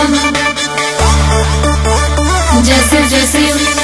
जैसे जैसे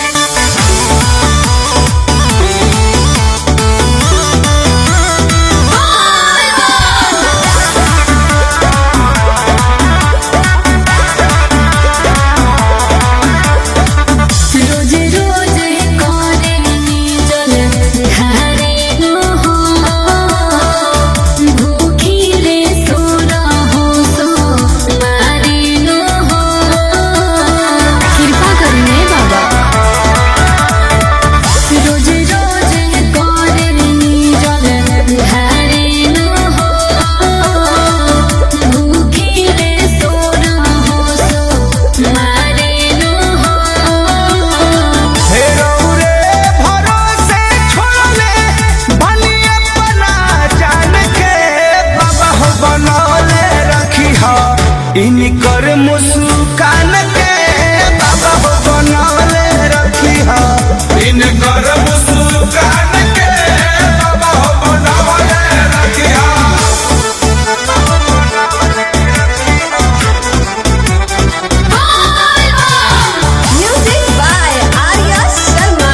इनकर मुस्कान के बाबा हो बनौले रखी हा। इनकर मुस्कान के बाबा हो बनौले रखी हा। Music by Arya Sharma।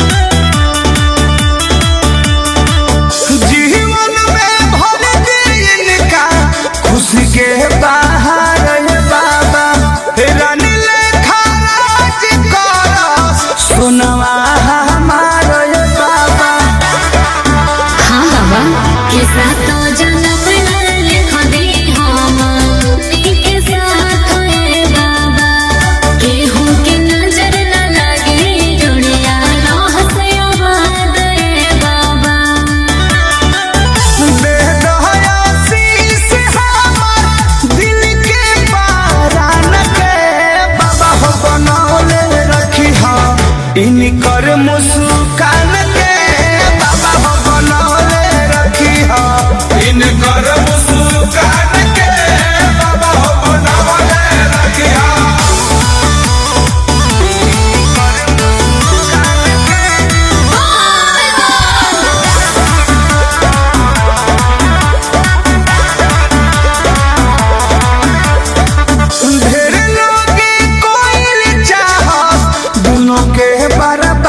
जीवन में भर दे इनका खुशी के बाहर सुनवा हमारो बाबा। हाँ बाबा के साथ तो जन्म लिख दी हम के साथ है बाबा। केहू के नजर न लगे जुड़िया रह से आबाद है बाबा। दे दो आशीष हमार दिल के बारान के बाबा हो बनौले रखी हा। इनकर मुस्कान के बाबा हो बनौले रखी हा। इनकर मुस्कान के बाबा हो बनौले रखी हा। ढेर लोगे कोई चाहत दोनों के बराबर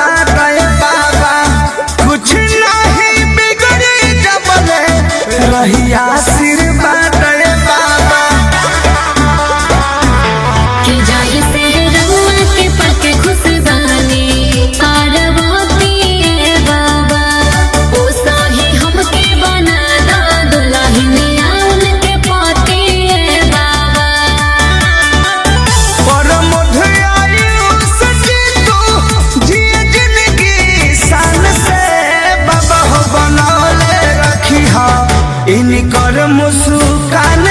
रही आशीर्वाद बाबा। कि जाए से रहुआ के पल के खुशबानी पार्वती है बाबा। ओ साही हमके बना दा दुल्हनिया उनके पति है बाबा। पर मुझे तू जिए जिंदगी शान से बाबा हो बनौले रखी हा। इनकर मुस्कान